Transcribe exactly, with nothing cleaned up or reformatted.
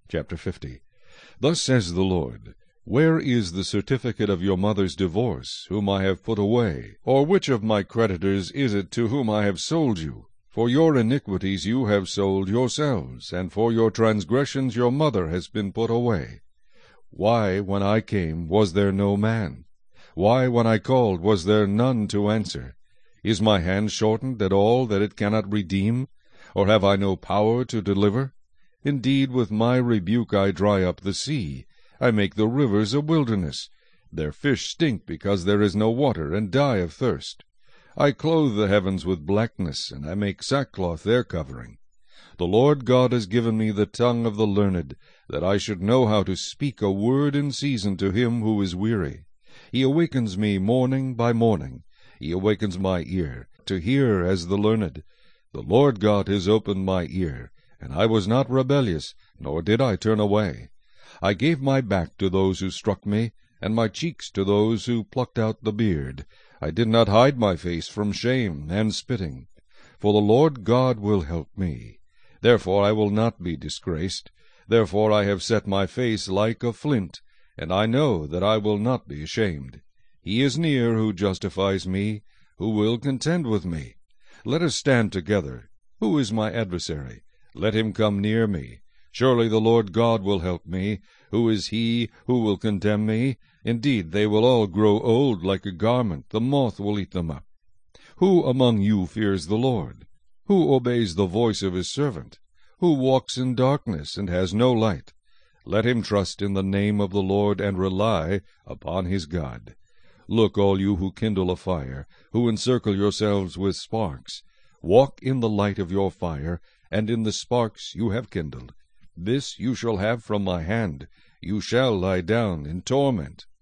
Chapter fifty. Thus says the Lord, Where is the certificate of your mother's divorce, whom I have put away? Or which of my creditors is it to whom I have sold you? For your iniquities you have sold yourselves, and for your transgressions your mother has been put away. Why, when I came, was there no man? Why, when I called, was there none to answer? Is my hand shortened at all, that it cannot redeem? Or have I no power to deliver? Indeed, with my rebuke I dry up the sea. I make the rivers a wilderness. Their fish stink because there is no water, and die of thirst. I clothe the heavens with blackness, and I make sackcloth their covering. The Lord God has given me the tongue of the learned, that I should know how to speak a word in season to him who is weary. He awakens me morning by morning. He awakens my ear, to hear as the learned. The Lord God has opened my ear, and I was not rebellious, nor did I turn away. I gave my back to those who struck me, and my cheeks to those who plucked out the beard. I did not hide my face from shame and spitting. For the Lord God will help me. Therefore I will not be disgraced. Therefore I have set my face like a flint, and I know that I will not be ashamed. He is near who justifies me, who will contend with me. Let us stand together. Who is my adversary? Let him come near me. Surely the Lord God will help me. Who is he who will condemn me? Indeed, they will all grow old like a garment. The moth will eat them up. Who among you fears the Lord? Who obeys the voice of his servant? Who walks in darkness and has no light? Let him trust in the name of the Lord and rely upon his God. Look, all you who kindle a fire, who encircle yourselves with sparks. Walk in the light of your fire, and in the sparks you have kindled. This you shall have from my hand. You shall lie down in torment.